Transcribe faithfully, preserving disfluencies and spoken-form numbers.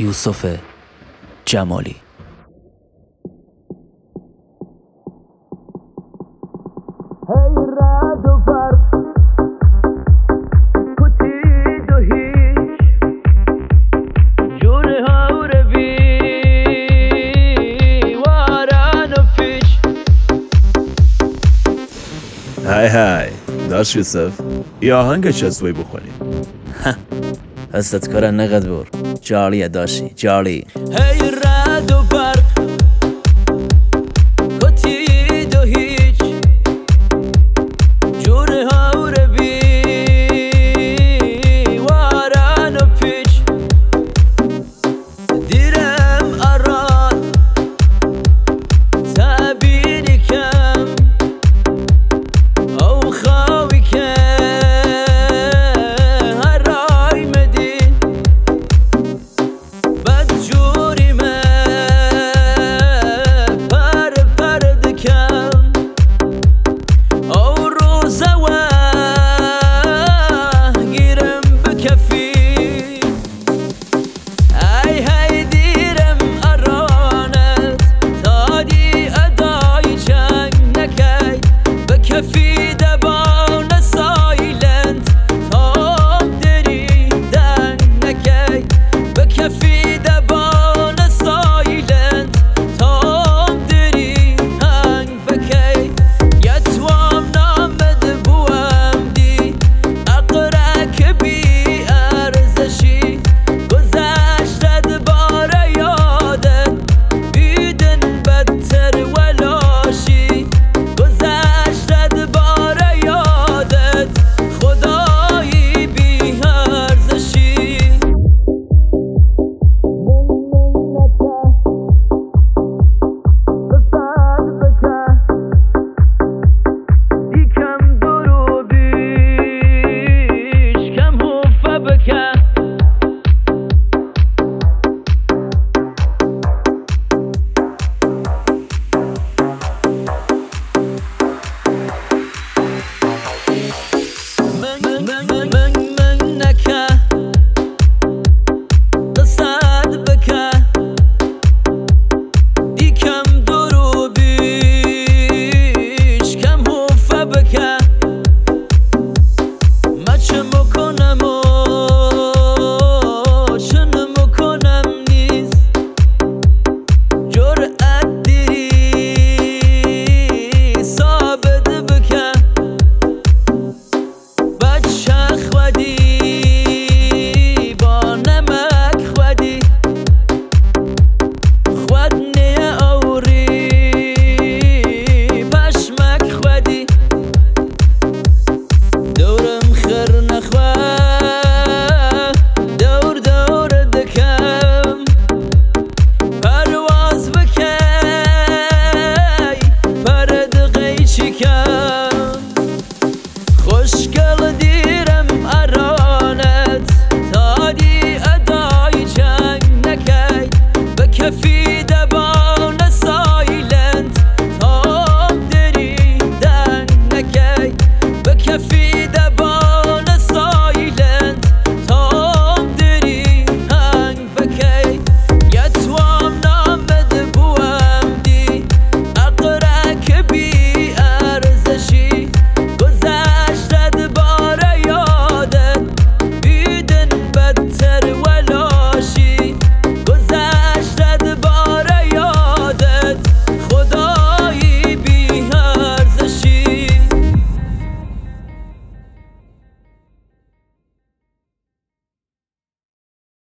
یوسف جمالی. های های داشت یوسف یه آهنگ چسبوی بخونیم. هستت کارن نقد بور جالیه داشتی جالی. هی رد و برق کتید و هیچ جوره ها رو بی وارن و پیچ دیرم اراد تبینی کم او خواهی که هر رای مدین بد جوری من پر پرد کم او روزه و گیرم بکفی ای های دیرم ارانت تادی ادای چنگ نکی بکفی دبان سایلنت تام دری دنگ نکی بکفی